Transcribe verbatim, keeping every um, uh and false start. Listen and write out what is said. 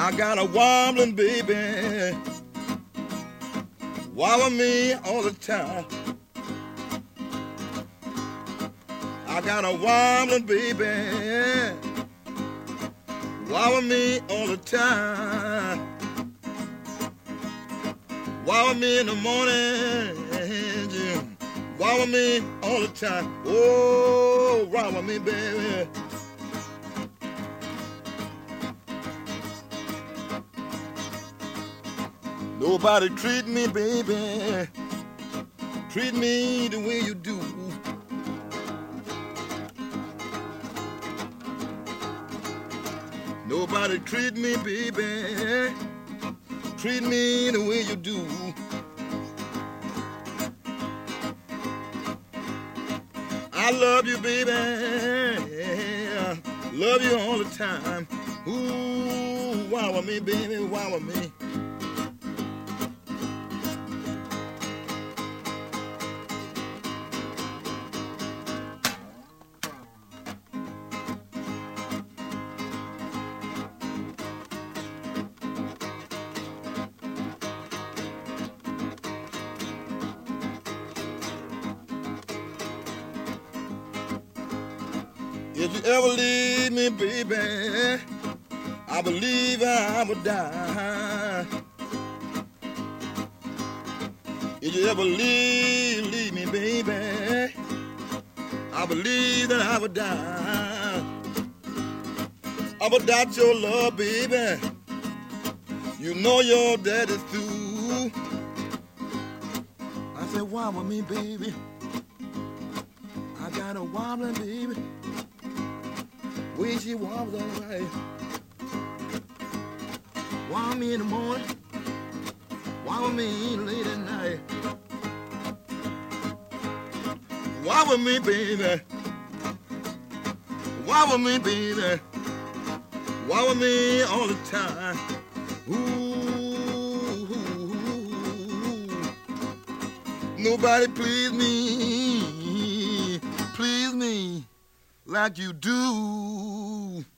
I got a wobbling baby, wobble me all the time. I got a wobbling baby, wobble me all the time. Wobble me in the morning, yeah. Wobble me all the time. Oh, wobble me, baby. Nobody treat me, baby, treat me the way you do. Nobody treat me, baby, treat me the way you do. I love you, baby, love you all the time. Ooh, wow me, baby, wow me. If you ever leave me, baby, I believe I would die. If you ever leave, leave me, baby, I believe that I would die. I would die to your love, baby. You know your daddy's through. I said, wobble me, baby. I got a wobbling, baby. Way she wobbles all right. Wobble me in the morning, wobble me late at night. Wobble me, baby, wobble me, baby, wobble me all the time. Ooh, nobody please me, please me like you do.